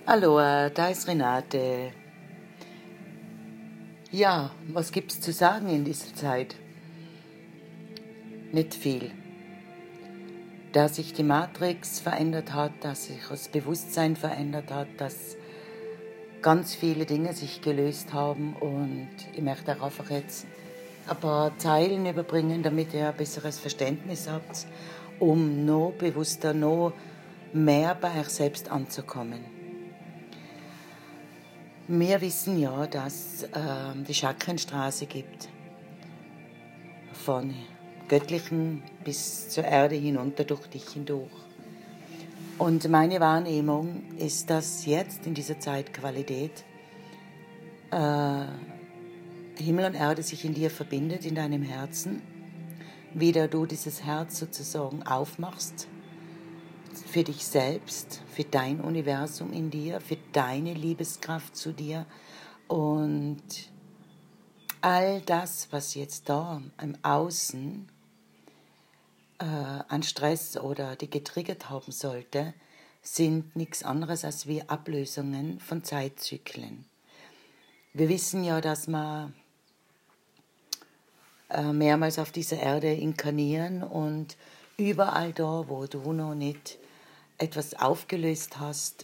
Hallo, da ist Renate. Ja, was gibt's zu sagen in dieser Zeit? Nicht viel. Da sich die Matrix verändert hat, dass sich das Bewusstsein verändert hat, dass ganz viele Dinge sich gelöst haben und ich möchte auch einfach jetzt ein paar Zeilen überbringen, damit ihr ein besseres Verständnis habt, um noch bewusster, noch mehr bei euch selbst anzukommen. Wir wissen ja, dass die Chakrenstraße gibt. Von Göttlichen bis zur Erde hinunter durch dich hindurch. Und meine Wahrnehmung ist, dass jetzt in dieser Zeitqualität Himmel und Erde sich in dir verbindet, in deinem Herzen. Wieder du dieses Herz sozusagen aufmachst für dich selbst, für dein Universum in dir, für deine Liebeskraft zu dir und all das, was jetzt da im Außen an Stress oder die getriggert haben sollte, sind nichts anderes als wie Ablösungen von Zeitzyklen. Wir wissen ja, dass wir mehrmals auf dieser Erde inkarnieren und überall da, wo du noch nicht etwas aufgelöst hast,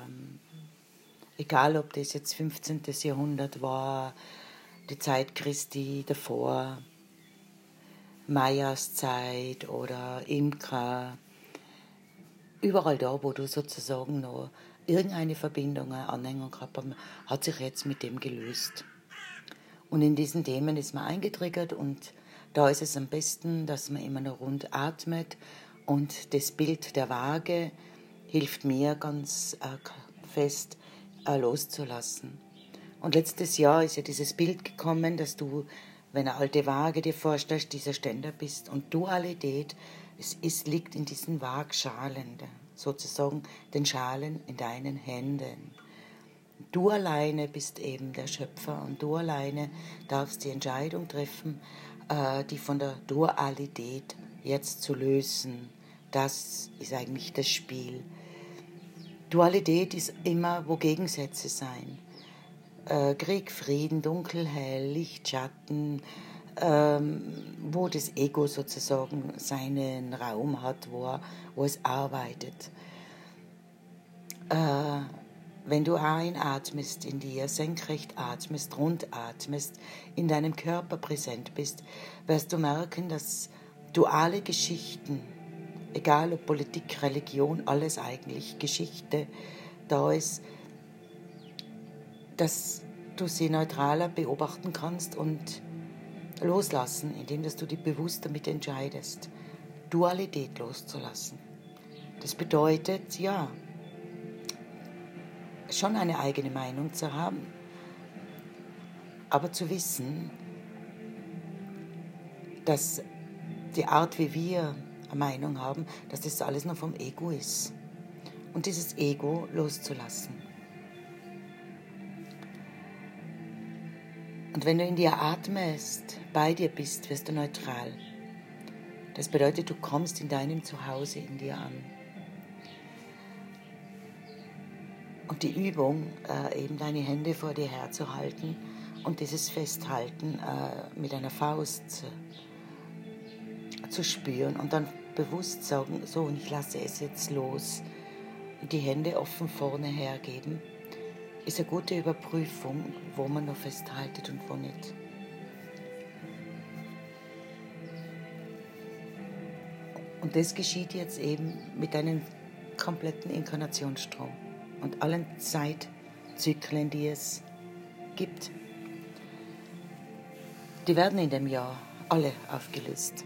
egal ob das jetzt 15. Jahrhundert war, die Zeit Christi davor, Mayas Zeit oder Imka, überall da, wo du sozusagen noch irgendeine Verbindung, eine Anhängung gehabt hast, hat sich jetzt mit dem gelöst. Und in diesen Themen ist man eingetriggert und da ist es am besten, dass man immer noch rund atmet und das Bild der Waage hilft mir ganz fest loszulassen. Und letztes Jahr ist ja dieses Bild gekommen, dass du, wenn eine alte Waage dir vorstellst, dieser Ständer bist. Und Dualität, liegt in diesen Waagschalen, sozusagen den Schalen in deinen Händen. Du alleine bist eben der Schöpfer und du alleine darfst die Entscheidung treffen, die von der Dualität jetzt zu lösen. Das ist eigentlich das Spiel. Dualität ist immer, wo Gegensätze sein. Krieg, Frieden, Dunkel, Hell, Licht, Schatten, wo das Ego sozusagen seinen Raum hat, wo es arbeitet. Wenn du einatmest in dir, senkrecht atmest, rund atmest, in deinem Körper präsent bist, wirst du merken, dass duale Geschichten, egal ob Politik, Religion, alles eigentlich Geschichte da ist, dass du sie neutraler beobachten kannst und loslassen, indem dass du dich bewusst damit entscheidest, Dualität loszulassen. Das bedeutet, ja, schon eine eigene Meinung zu haben, aber zu wissen, dass die Art, wie wir eine Meinung haben, dass das alles nur vom Ego ist. Und dieses Ego loszulassen. Und wenn du in dir atmest, bei dir bist, wirst du neutral. Das bedeutet, du kommst in deinem Zuhause in dir an. Und die Übung, eben deine Hände vor dir herzuhalten und dieses Festhalten mit einer Faust zu spüren und dann bewusst sagen, so, und ich lasse es jetzt los. Und die Hände offen vorne hergeben, ist eine gute Überprüfung, wo man noch festhaltet und wo nicht. Und das geschieht jetzt eben mit deinem kompletten Inkarnationsstrom und allen Zeitzyklen, die es gibt. Die werden in dem Jahr alle aufgelöst.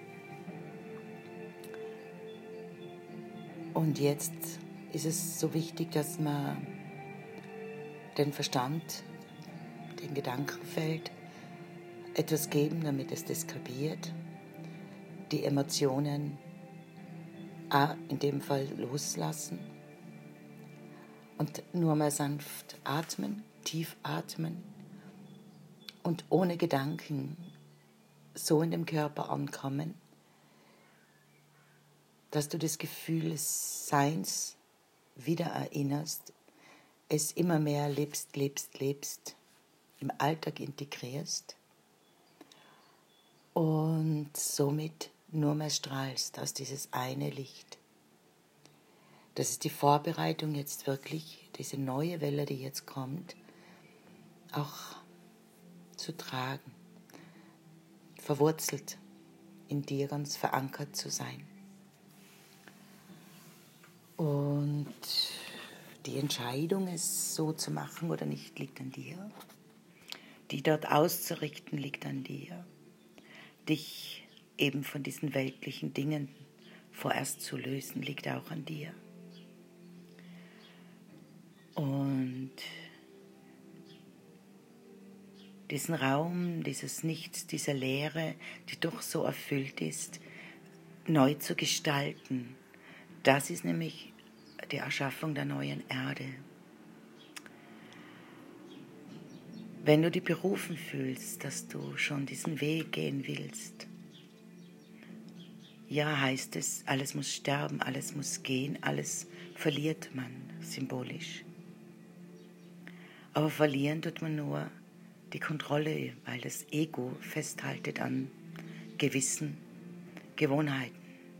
Und jetzt ist es so wichtig, dass man den Verstand, den Gedankenfeld etwas geben, damit es das kapiert, die Emotionen in dem Fall loslassen und nur mal sanft atmen, tief atmen und ohne Gedanken so in dem Körper ankommen, dass du das Gefühl des Seins wieder erinnerst, es immer mehr lebst, im Alltag integrierst und somit nur mehr strahlst aus dieses eine Licht. Das ist die Vorbereitung jetzt wirklich, diese neue Welle, die jetzt kommt, auch zu tragen, verwurzelt in dir ganz verankert zu sein. Und die Entscheidung, es so zu machen oder nicht, liegt an dir. Die dort auszurichten, liegt an dir. Dich eben von diesen weltlichen Dingen vorerst zu lösen, liegt auch an dir. Und diesen Raum, dieses Nichts, diese Leere, die doch so erfüllt ist, neu zu gestalten, das ist nämlich die Erschaffung der neuen Erde. Wenn du dich berufen fühlst, dass du schon diesen Weg gehen willst, ja, heißt es, alles muss sterben, alles muss gehen, alles verliert man symbolisch. Aber verlieren tut man nur die Kontrolle, weil das Ego festhaltet an gewissen Gewohnheiten.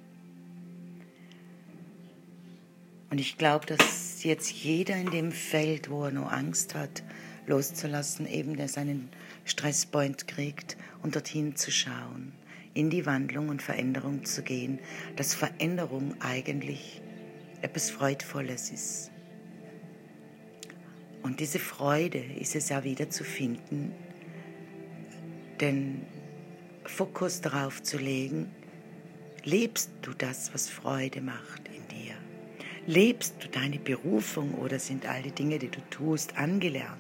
Und ich glaube, dass jetzt jeder in dem Feld, wo er noch Angst hat, loszulassen, eben der seinen Stresspoint kriegt und dorthin zu schauen, in die Wandlung und Veränderung zu gehen, dass Veränderung eigentlich etwas Freudvolles ist. Und diese Freude ist es ja wieder zu finden, den Fokus darauf zu legen, lebst du das, was Freude macht in dir? Lebst du deine Berufung oder sind all die Dinge, die du tust, angelernt?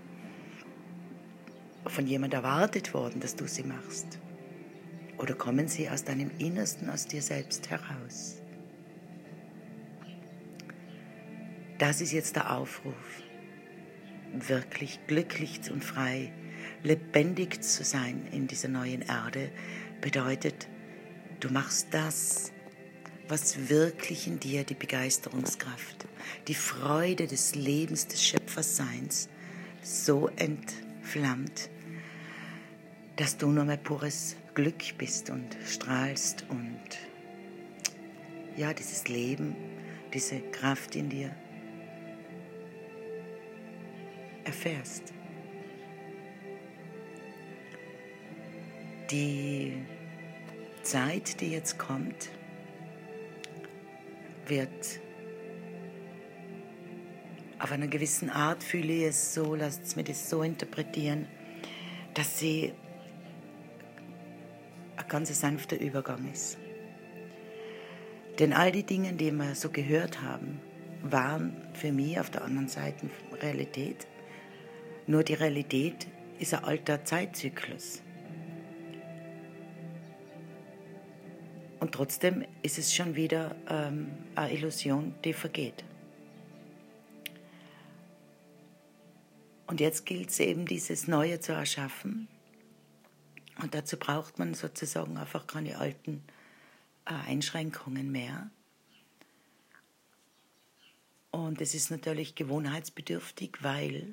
Von jemand erwartet worden, dass du sie machst? Oder kommen sie aus deinem Innersten, aus dir selbst heraus? Das ist jetzt der Aufruf, wirklich glücklich und frei, lebendig zu sein in dieser neuen Erde, bedeutet, du machst das, was wirklich in dir die Begeisterungskraft, die Freude des Lebens, des Schöpferseins so entflammt, dass du nur mehr pures Glück bist und strahlst und ja, dieses Leben, diese Kraft in dir erfährst. Die Zeit, die jetzt kommt, wird auf einer gewissen Art, fühle ich es so, lasst es mir das so interpretieren, dass sie ein ganz sanfter Übergang ist. Denn all die Dinge, die wir so gehört haben, waren für mich auf der anderen Seite Realität. Nur die Realität ist ein alter Zeitzyklus. Und trotzdem ist es schon wieder eine Illusion, die vergeht. Und jetzt gilt es eben, dieses Neue zu erschaffen. Und dazu braucht man sozusagen einfach keine alten Einschränkungen mehr. Und es ist natürlich gewohnheitsbedürftig, weil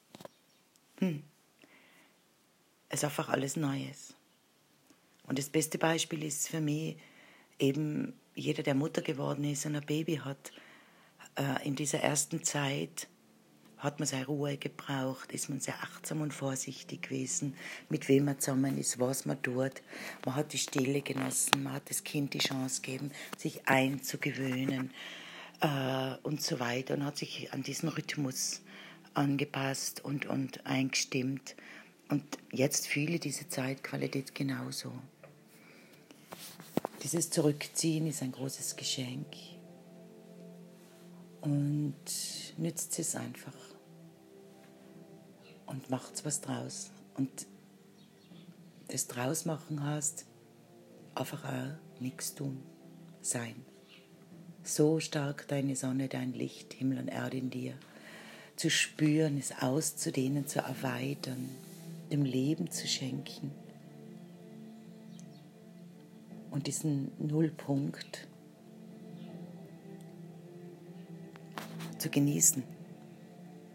es einfach alles neu ist. Und das beste Beispiel ist für mich eben jeder, der Mutter geworden ist und ein Baby hat. In dieser ersten Zeit hat man seine Ruhe gebraucht, ist man sehr achtsam und vorsichtig gewesen, mit wem man zusammen ist, was man tut. Man hat die Stille genossen, man hat das Kind die Chance gegeben, sich einzugewöhnen und so weiter und hat sich an diesen Rhythmus angepasst und eingestimmt. Und jetzt fühle ich diese Zeitqualität genauso. Dieses Zurückziehen ist ein großes Geschenk und nützt es einfach und macht was draus. Und das draus machen heißt einfach auch nichts tun, sein. So stark deine Sonne, dein Licht, Himmel und Erde in dir zu spüren, es auszudehnen, zu erweitern, dem Leben zu schenken. Und diesen Nullpunkt zu genießen.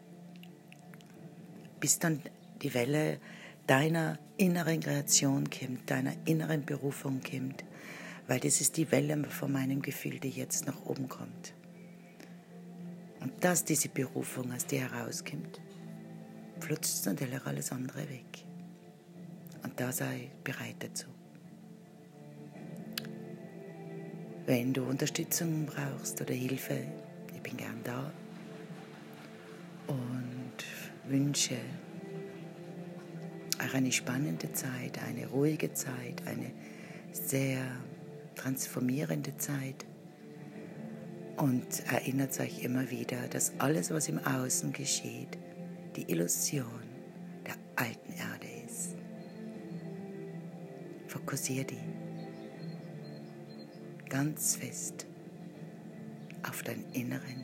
bis dann die Welle deiner inneren Kreation kommt, deiner inneren Berufung kommt, weil das ist die Welle von meinem Gefühl, die jetzt nach oben kommt. Und dass diese Berufung aus dir herauskommt, flutscht natürlich alles andere weg. Und da sei bereit dazu. Wenn du Unterstützung brauchst oder Hilfe, ich bin gern da und wünsche auch eine spannende Zeit, eine ruhige Zeit, eine sehr transformierende Zeit. Und erinnert euch immer wieder, dass alles, was im Außen geschieht, die Illusion der alten Erde ist. Fokussiere dich ganz fest auf deinen inneren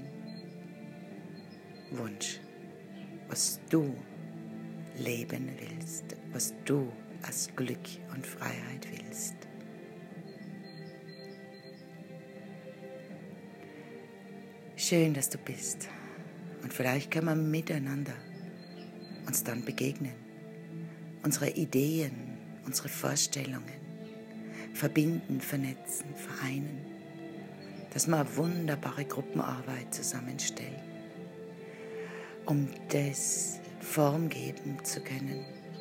Wunsch, was du leben willst, was du als Glück und Freiheit willst. Schön, dass du bist. Und vielleicht können wir miteinander uns dann begegnen. Unsere Ideen, unsere Vorstellungen verbinden, vernetzen, vereinen. Dass wir eine wunderbare Gruppenarbeit zusammenstellen, um das Form geben zu können.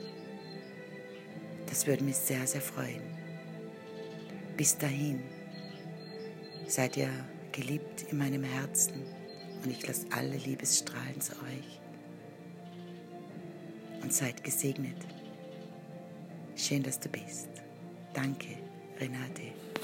Das würde mich sehr, sehr freuen. Bis dahin seid ihr geliebt in meinem Herzen und ich lasse alle Liebesstrahlen zu euch. Und seid gesegnet. Schön, dass du bist. Danke, Renate.